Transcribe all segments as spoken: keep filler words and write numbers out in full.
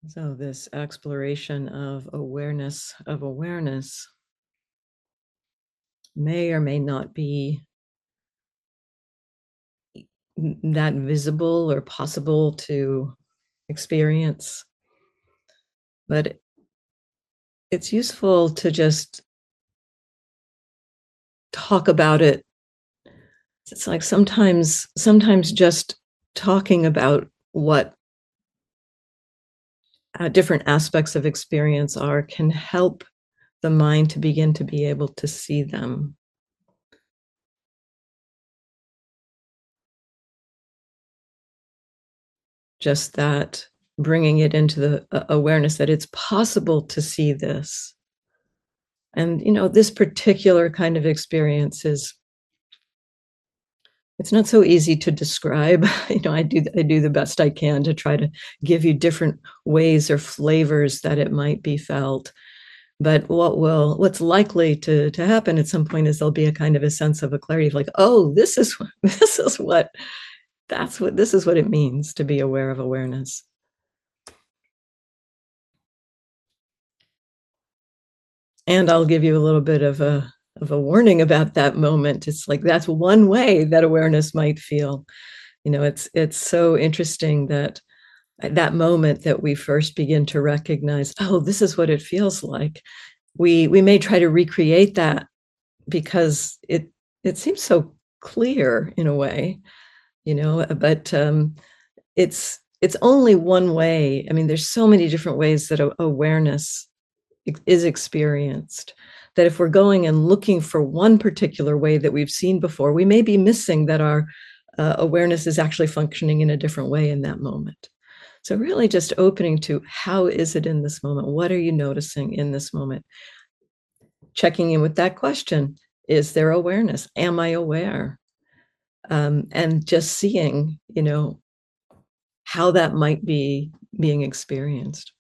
So, this exploration of awareness of awareness may or may not be n- that visible or possible to experience, but it's useful to just talk about it. It's like sometimes, sometimes just talking about what uh, different aspects of experience are can help the mind to begin to be able to see them. Just that bringing it into the uh, awareness that it's possible to see this. And, you know, this particular kind of experience is, it's not so easy to describe. You know, I do I do the best I can to try to give you different ways or flavors that it might be felt. But what will what's likely to to happen at some point is there'll be a kind of a sense of a clarity of like, oh, this is this is what that's what this is what it means to be aware of awareness. And I'll give you a little bit of a of a warning about that moment. It's like that's one way that awareness might feel. You know, it's it's so interesting that at that moment that we first begin to recognize, oh, this is what it feels like. We we may try to recreate that because it it seems so clear in a way, you know, but um, it's it's only one way. I mean, there's so many different ways that a- awareness is experienced, that if we're going and looking for one particular way that we've seen before, we may be missing that our uh, awareness is actually functioning in a different way in that moment. So really just opening to how is it in this moment? What are you noticing in this moment? Checking in with that question. Is there awareness? Am I aware? Um, and just seeing, you know, how that might be being experienced.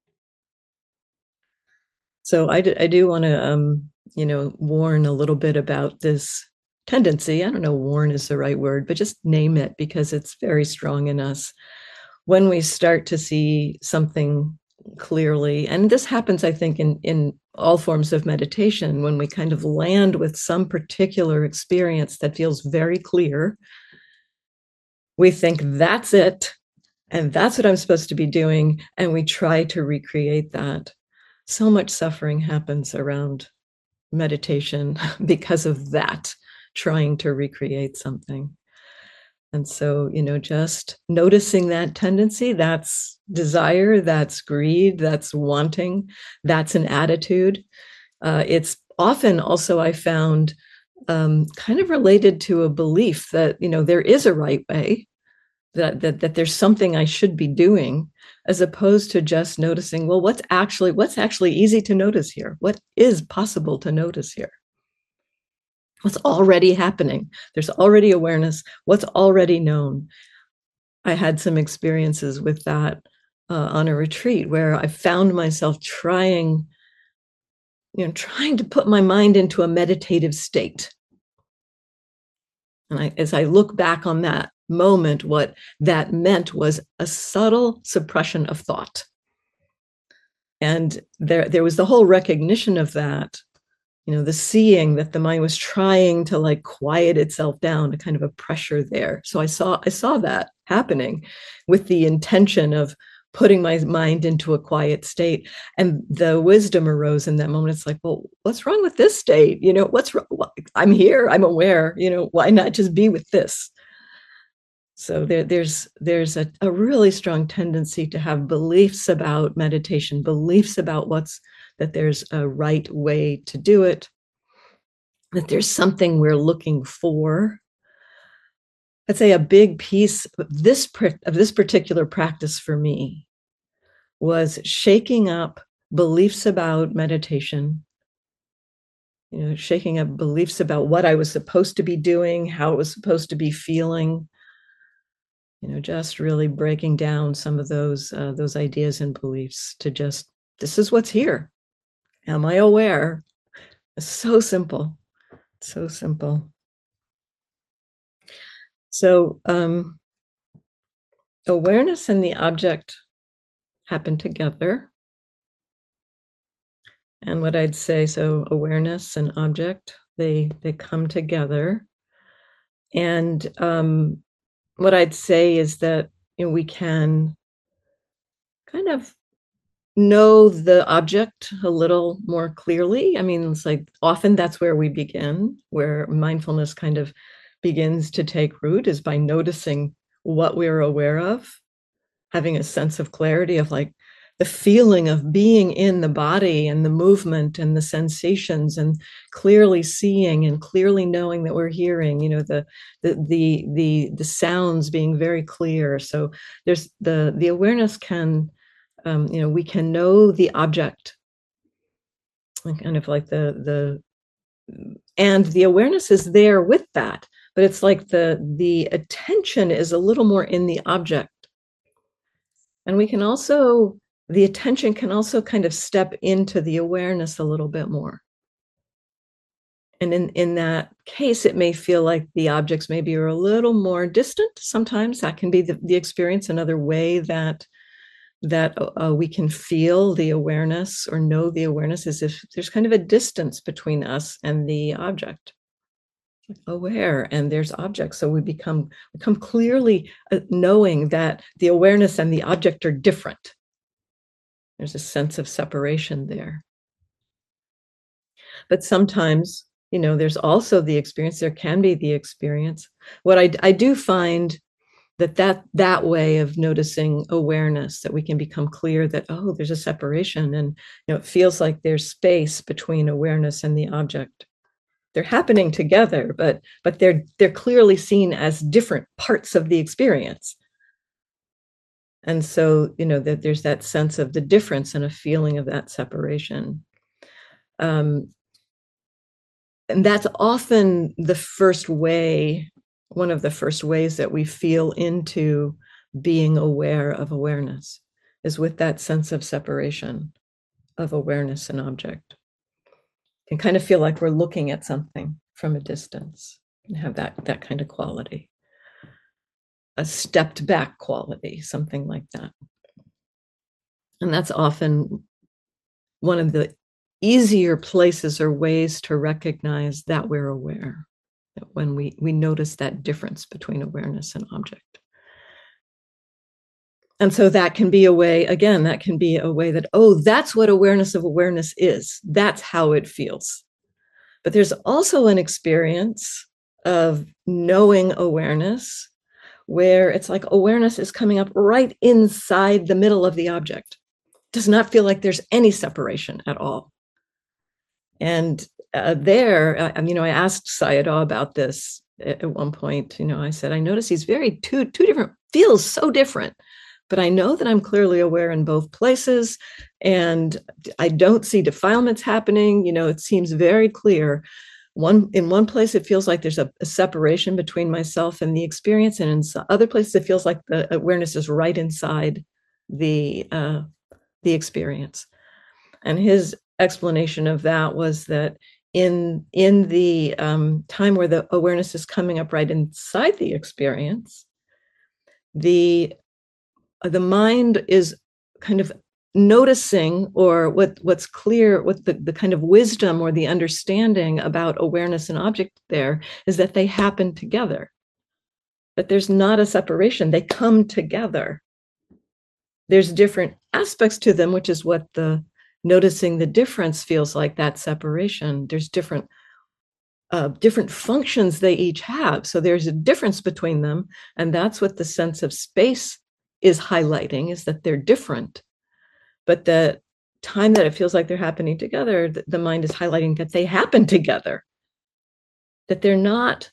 So I do, I do want to, um, you know, warn a little bit about this tendency. I don't know, warn is the right word, but just name it because it's very strong in us. When we start to see something clearly, and this happens, I think, in in all forms of meditation, when we kind of land with some particular experience that feels very clear, we think that's it, and that's what I'm supposed to be doing, and we try to recreate that. So much suffering happens around meditation because of that, trying to recreate something. And so, you know, just noticing that tendency, that's desire, that's greed, that's wanting, that's an attitude. Uh, it's often also, I found, um, kind of related to a belief that, you know, there is a right way, that, that, that there's something I should be doing, as opposed to just noticing, well, what's actually, what's actually easy to notice here? What is possible to notice here? What's already happening? There's already awareness. What's already known? I had some experiences with that uh, on a retreat where I found myself trying, you know, trying to put my mind into a meditative state. And I, as I look back on that moment, what that meant was a subtle suppression of thought. And there, there was the whole recognition of that, you know, the seeing that the mind was trying to like quiet itself down, a kind of a pressure there. So I saw I saw that happening with the intention of putting my mind into a quiet state. And the wisdom arose in that moment. It's like, well, what's wrong with this state? You know, what's wrong? I'm here, I'm aware, you know, why not just be with this? So there, there's there's a, a really strong tendency to have beliefs about meditation, beliefs about what's that there's a right way to do it, that there's something we're looking for. I'd say a big piece of this of this particular practice for me was shaking up beliefs about meditation, you know, shaking up beliefs about what I was supposed to be doing, how it was supposed to be feeling, you know, just really breaking down some of those uh, those ideas and beliefs to just, this is what's here. Am I aware? It's so simple, so simple. So um, awareness in the object happen together. And what I'd say, so awareness and object, they they come together. And um, what I'd say is that, you know, we can kind of know the object a little more clearly. I mean, it's like often that's where we begin, where mindfulness kind of begins to take root is by noticing what we're aware of, having a sense of clarity of like the feeling of being in the body and the movement and the sensations and clearly seeing and clearly knowing that we're hearing, you know, the the the the, the sounds being very clear. So there's the the awareness can um, you know, we can know the object, kind of like the the and the awareness is there with that, but it's like the the attention is a little more in the object. And we can also, the attention can also kind of step into the awareness a little bit more. And in, in that case, it may feel like the objects maybe are a little more distant. Sometimes that can be the, the experience. Another way that that uh, we can feel the awareness or know the awareness is if there's kind of a distance between us and the object. Aware and there's objects, so we become become clearly uh, knowing that the awareness and the object are different. There's a sense of separation there. But sometimes, you know, there's also the experience, there can be the experience. What I, I do find that, that that way of noticing awareness, that we can become clear that, oh, there's a separation, and you know, it feels like there's space between awareness and the object. They're happening together, but but they're they're clearly seen as different parts of the experience. And so, you know, that there's that sense of the difference and a feeling of that separation. Um, and that's often the first way, one of the first ways that we feel into being aware of awareness is with that sense of separation of awareness and object. You can kind of feel like we're looking at something from a distance and have that, that kind of quality. A stepped back quality, something like that. And that's often one of the easier places or ways to recognize that we're aware, that when we, we notice that difference between awareness and object. And so that can be a way, again, that can be a way that, oh, that's what awareness of awareness is. That's how it feels. But there's also an experience of knowing awareness where it's like awareness is coming up right inside the middle of the object. It does not feel like there's any separation at all. And uh, there, I, you know, I asked Sayadaw about this at, at one point. You know, I said, I notice he's very two two different, feels so different, but I know that I'm clearly aware in both places, and I don't see defilements happening. You know, it seems very clear. One in one place, it feels like there's a, a separation between myself and the experience, and in other places, it feels like the awareness is right inside the uh, the experience. And his explanation of that was that in in the um, time where the awareness is coming up right inside the experience, the the mind is kind of noticing, or what what's clear, what the, the kind of wisdom or the understanding about awareness and object there is that they happen together, that there's not a separation, they come together. There's different aspects to them, which is what the noticing the difference feels like, that separation. There's different uh, different functions they each have. So there's a difference between them. And that's what the sense of space is highlighting, is that they're different. But the time that it feels like they're happening together, the, the mind is highlighting that they happen together, that they're not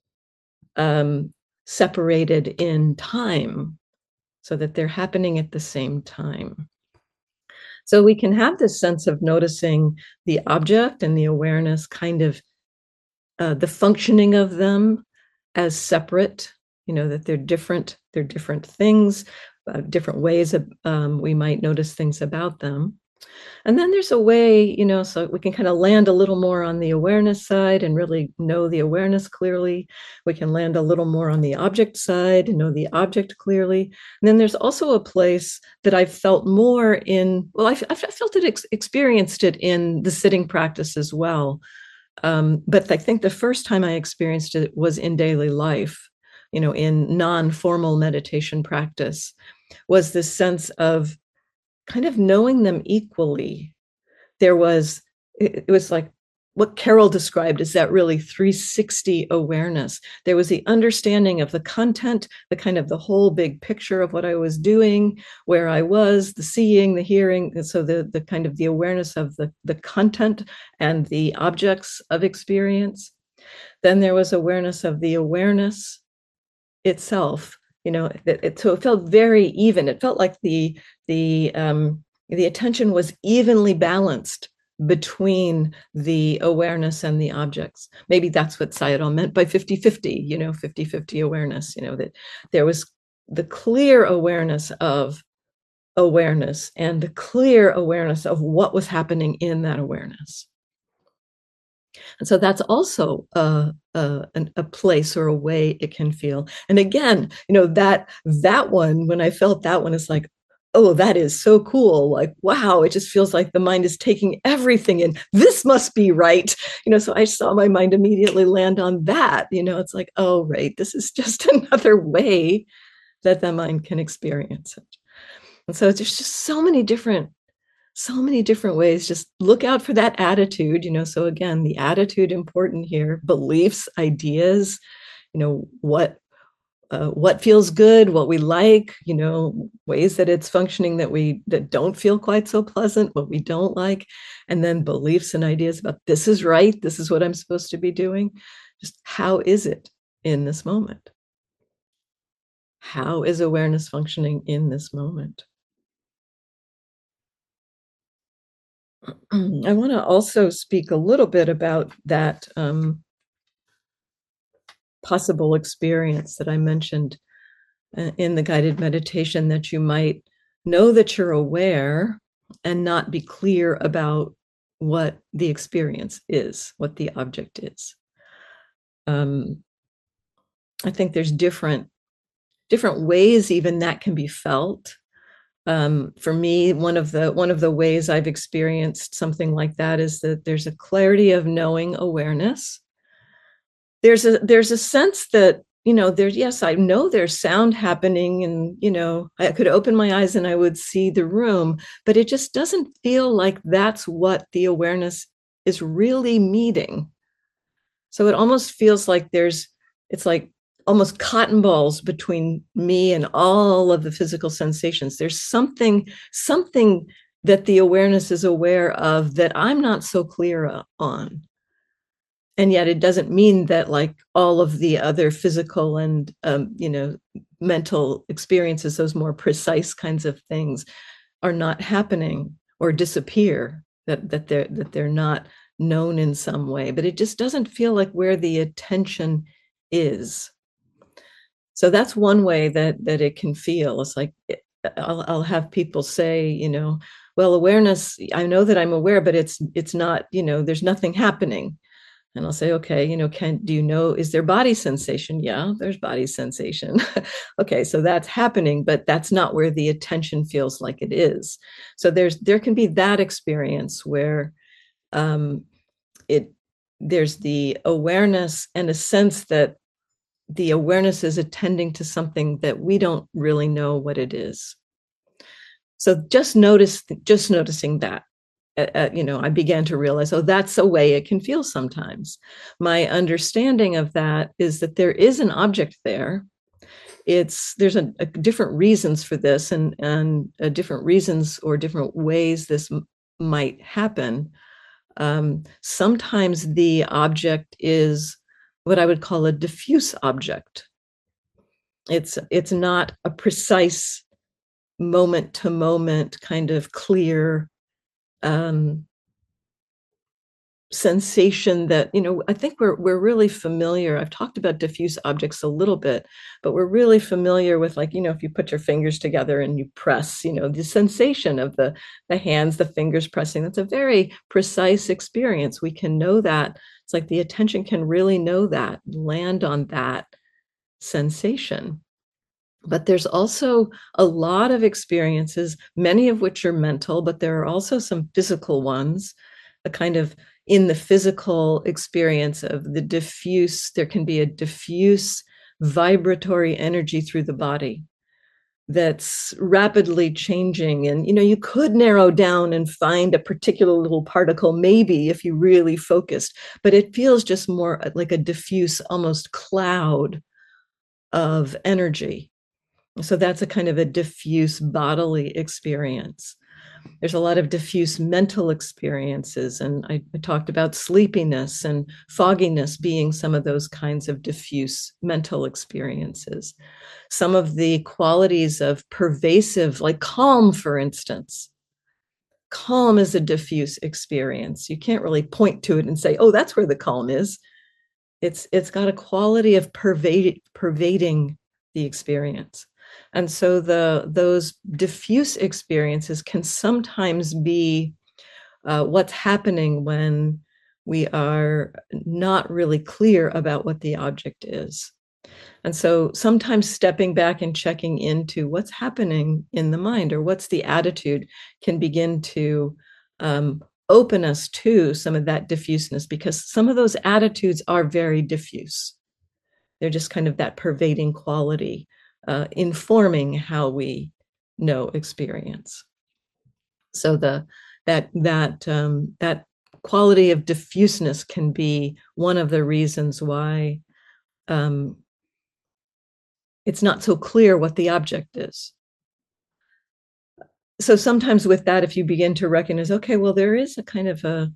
um, separated in time, so that they're happening at the same time. So we can have this sense of noticing the object and the awareness, kind of uh, the functioning of them as separate, you know, that they're different, they're different things, uh, different ways of, um, we might notice things about them. And then there's a way, you know, so we can kind of land a little more on the awareness side and really know the awareness clearly. We can land a little more on the object side and know the object clearly. And then there's also a place that I've felt more in, well, I've, I've felt it, ex- experienced it in the sitting practice as well. Um, but I think the first time I experienced it was in daily life, you know, in non formal meditation practice, was this sense of kind of knowing them equally. There was, it, it was like what Carol described as that really three sixty awareness. There was the understanding of the content, the kind of the whole big picture of what I was doing, where I was, the seeing, the hearing. And so the, the kind of the awareness of the, the content and the objects of experience. Then there was awareness of the awareness itself. You know, it, it, so it felt very even. It felt like the the um, the attention was evenly balanced between the awareness and the objects. Maybe that's what Sayadaw meant by fifty fifty, you know, fifty fifty awareness, you know, that there was the clear awareness of awareness and the clear awareness of what was happening in that awareness. And so that's also a, a, a place or a way it can feel. And again, you know, that that one, when I felt that one, is like, oh, that is so cool. Like, wow, it just feels like the mind is taking everything in. This must be right. You know, so I saw my mind immediately land on that. You know, it's like, oh, right, this is just another way that the mind can experience it. And so there's just so many different so many different ways. Just look out for that attitude, you know. So again, the attitude important here, beliefs, ideas, you know, what uh, what feels good, what we like, you know, ways that it's functioning that we that don't feel quite so pleasant, what we don't like, and then beliefs and ideas about this is right, this is what I'm supposed to be doing. Just how is it in this moment? How is awareness functioning in this moment? I want to also speak a little bit about that um, possible experience that I mentioned uh, in the guided meditation, that you might know that you're aware and not be clear about what the experience is, what the object is. Um, I think there's different different ways even that can be felt. Um, for me, one of the one of the ways I've experienced something like that is that there's a clarity of knowing awareness. There's a there's a sense that, you know, there's, yes, I know there's sound happening, and, you know, I could open my eyes and I would see the room, but it just doesn't feel like that's what the awareness is really meeting. So it almost feels like there's, it's like almost cotton balls between me and all of the physical sensations. There's something, something that the awareness is aware of that I'm not so clear on. And yet it doesn't mean that like all of the other physical and, um, you know, mental experiences, those more precise kinds of things, are not happening or disappear, that that they're that they're not known in some way, but it just doesn't feel like where the attention is. So that's one way that that it can feel. It's like it, I'll, I'll have people say, you know, well, awareness, I know that I'm aware, but it's it's not, you know, there's nothing happening. And I'll say, okay, you know, can do you know, is there body sensation? Yeah, there's body sensation. Okay, so that's happening, but that's not where the attention feels like it is. So there's there can be that experience where um, it there's the awareness and a sense that the awareness is attending to something that we don't really know what it is. So just notice, just noticing that, uh, uh, you know, I began to realize, oh, that's a way it can feel sometimes. My understanding of that is that there is an object there. It's there's a, a different reasons for this, and and uh, different reasons or different ways this m- might happen. Um, sometimes the object is what I would call a diffuse object. It's it's not a precise moment to moment kind of clear um, sensation that, you know, I think we're we're really familiar. I've talked about diffuse objects a little bit, but we're really familiar with, like, you know, if you put your fingers together and you press, you know, the sensation of the the hands, the fingers pressing. That's a very precise experience. We can know that. It's like the attention can really know that, land on that sensation. But there's also a lot of experiences, many of which are mental, but there are also some physical ones, a kind of in the physical experience of the diffuse, there can be a diffuse vibratory energy through the body that's rapidly changing. And, you know, you could narrow down and find a particular little particle, maybe if you really focused, but it feels just more like a diffuse, almost cloud of energy. So that's a kind of a diffuse bodily experience. There's a lot of diffuse mental experiences. And I, I talked about sleepiness and fogginess being some of those kinds of diffuse mental experiences. Some of the qualities of pervasive, like calm, for instance. Calm is a diffuse experience. You can't really point to it and say, oh, that's where the calm is. It's it's got a quality of pervade, pervading the experience. And so the those diffuse experiences can sometimes be uh, what's happening when we are not really clear about what the object is. And so sometimes stepping back and checking into what's happening in the mind or what's the attitude can begin to um, open us to some of that diffuseness, because some of those attitudes are very diffuse. They're just kind of that pervading quality, uh, informing how we know experience. So the that that um, that quality of diffuseness can be one of the reasons why um, it's not so clear what the object is. So sometimes with that, if you begin to recognize, okay, well, there is a kind of a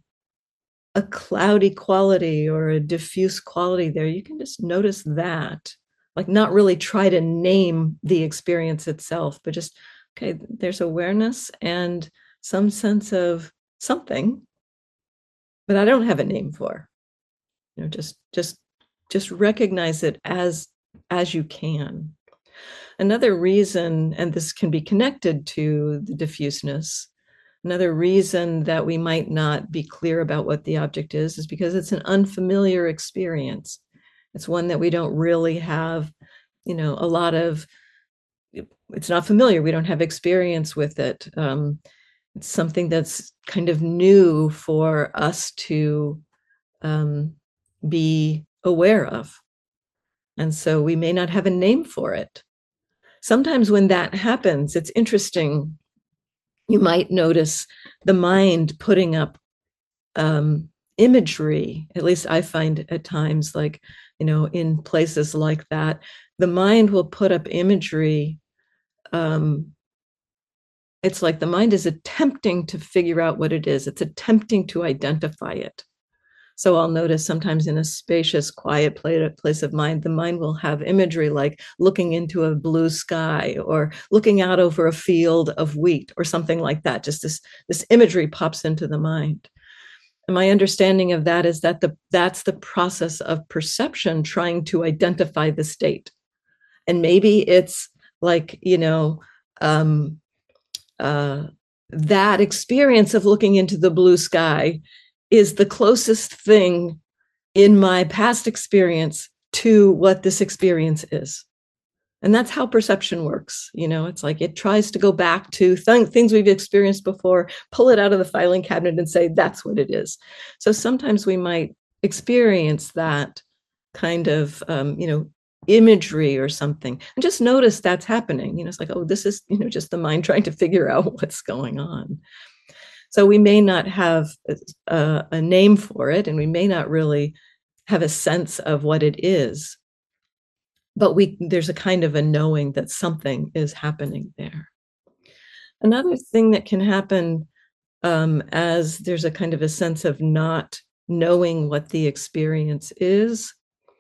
a cloudy quality or a diffuse quality there, you can just notice that, like not really try to name the experience itself, but just, okay, there's awareness and some sense of something, but I don't have a name for, you know, just, just, just recognize it as, as you can. Another reason, and this can be connected to the diffuseness, another reason that we might not be clear about what the object is, is because it's an unfamiliar experience. It's one that we don't really have, you know, a lot of, it's not familiar. We don't have experience with it. Um, it's something that's kind of new for us to um, be aware of. And so we may not have a name for it. Sometimes when that happens, it's interesting. You might notice the mind putting up um, imagery. At least I find at times, like, you know, in places like that, the mind will put up imagery. Um, it's like the mind is attempting to figure out what it is. It's attempting to identify it. So I'll notice sometimes in a spacious, quiet place of mind, the mind will have imagery like looking into a blue sky or looking out over a field of wheat or something like that. Just this, this imagery pops into the mind. And my understanding of that is that the, that's the process of perception trying to identify the state. And maybe it's like, you know, um, uh, that experience of looking into the blue sky is the closest thing in my past experience to what this experience is. And that's how perception works. You know, it's like it tries to go back to th- things we've experienced before, pull it out of the filing cabinet and say, that's what it is. So sometimes we might experience that kind of, um, you know, imagery or something, and just notice that's happening. You know, it's like, oh, this is, you know, just the mind trying to figure out what's going on. So we may not have a, a name for it, and we may not really have a sense of what it is, but we there's a kind of a knowing that something is happening there. Another thing that can happen um, as there's a kind of a sense of not knowing what the experience is,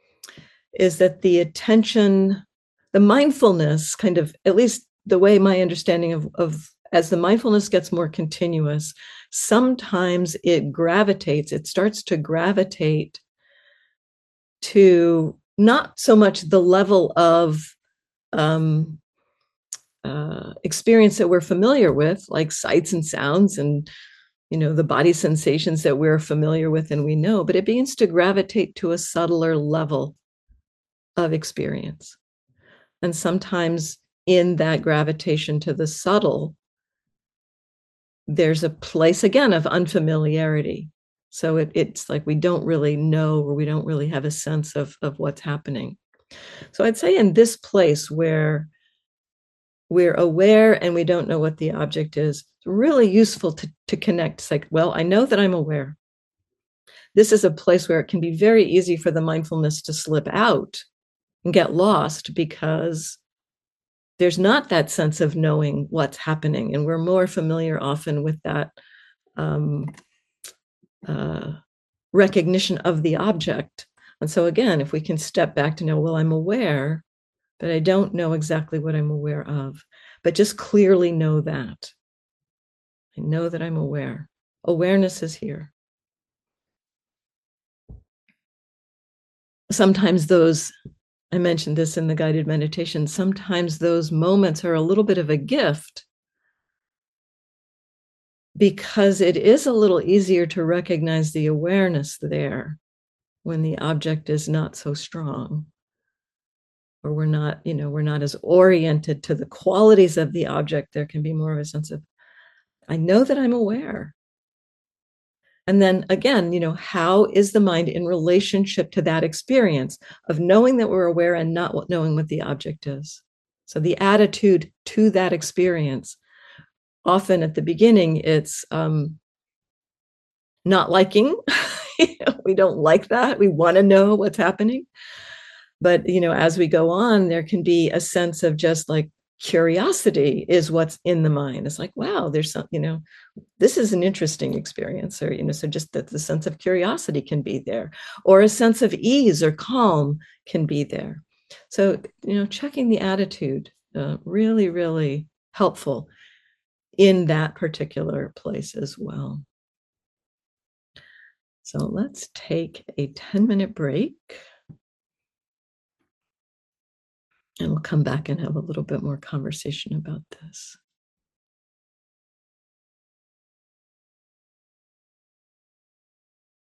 is that the attention, the mindfulness kind of, at least the way my understanding of, of as the mindfulness gets more continuous, sometimes it gravitates, it starts to gravitate to not so much the level of um, uh, experience that we're familiar with, like sights and sounds and you know the body sensations that we're familiar with and we know, but it begins to gravitate to a subtler level of experience. And sometimes in that gravitation to the subtle, there's a place again of unfamiliarity. So it, it's like we don't really know, or we don't really have a sense of, of what's happening. So I'd say in this place where we're aware and we don't know what the object is, it's really useful to, to connect. It's like, well, I know that I'm aware. This is a place where it can be very easy for the mindfulness to slip out and get lost because there's not that sense of knowing what's happening. And we're more familiar often with that um, uh, recognition of the object. And so again, if we can step back to know, well, I'm aware, but I don't know exactly what I'm aware of, but just clearly know that. I know that I'm aware. Awareness is here. Sometimes those, I mentioned this in the guided meditation, sometimes those moments are a little bit of a gift because it is a little easier to recognize the awareness there when the object is not so strong, or we're not, you know, we're not as oriented to the qualities of the object. There can be more of a sense of, I know that I'm aware. And then again, you know, how is the mind in relationship to that experience of knowing that we're aware and not knowing what the object is? So the attitude to that experience, often at the beginning, it's um, not liking. We don't like that. We want to know what's happening. But, you know, as we go on, there can be a sense of just like curiosity is what's in the mind. It's like, wow, there's some, you know, this is an interesting experience, or, you know, so just that the sense of curiosity can be there, or a sense of ease or calm can be there. So, you know, checking the attitude, uh, really, really helpful in that particular place as well. So let's take a ten minute break. And we'll come back and have a little bit more conversation about this.